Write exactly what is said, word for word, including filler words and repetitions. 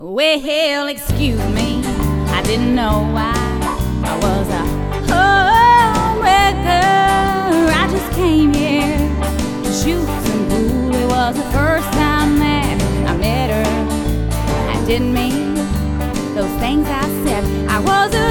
Well, excuse me, I didn't know why I was a homewrecker. I just came here to shoot some pool. It was the first time that I met her. I didn't mean those things I said. I was a